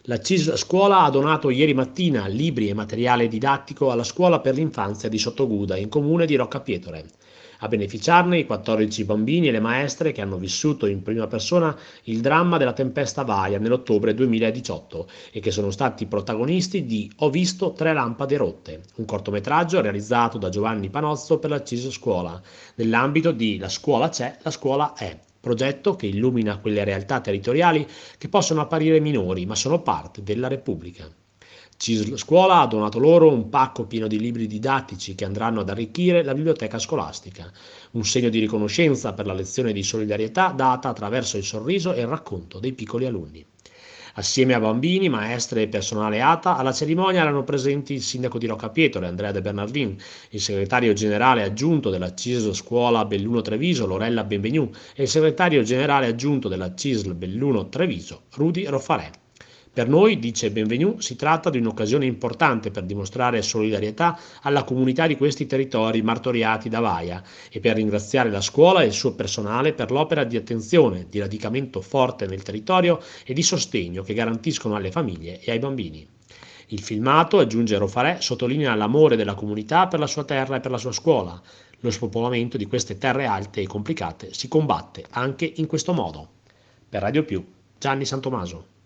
La CISL Scuola ha donato ieri mattina libri e materiale didattico alla Scuola per l'infanzia di Sottoguda, in comune di Roccapietore. A beneficiarne i 14 bambini e le maestre che hanno vissuto in prima persona il dramma della tempesta Vaia nell'ottobre 2018 e che sono stati protagonisti di Ho visto tre lampade rotte, un cortometraggio realizzato da Giovanni Panozzo per la CISL Scuola, nell'ambito di La scuola c'è, la scuola è. Progetto che illumina quelle realtà territoriali che possono apparire minori, ma sono parte della Repubblica. CISL Scuola ha donato loro un pacco pieno di libri didattici che andranno ad arricchire la biblioteca scolastica, un segno di riconoscenza per la lezione di solidarietà data attraverso il sorriso e il racconto dei piccoli alunni. Assieme a bambini, maestre e personale ATA, alla cerimonia erano presenti il sindaco di Roccapietore, Andrea De Bernardin, il segretario generale aggiunto della CISL Scuola Belluno Treviso, Lorella Benvenu, e il segretario generale aggiunto della CISL Belluno Treviso, Rudy Roffarè. Per noi, dice Benvenu, si tratta di un'occasione importante per dimostrare solidarietà alla comunità di questi territori martoriati da Vaia e per ringraziare la scuola e il suo personale per l'opera di attenzione, di radicamento forte nel territorio e di sostegno che garantiscono alle famiglie e ai bambini. Il filmato, aggiunge Roffarè, sottolinea l'amore della comunità per la sua terra e per la sua scuola. Lo spopolamento di queste terre alte e complicate si combatte anche in questo modo. Per Radio Più, Gianni Santomaso.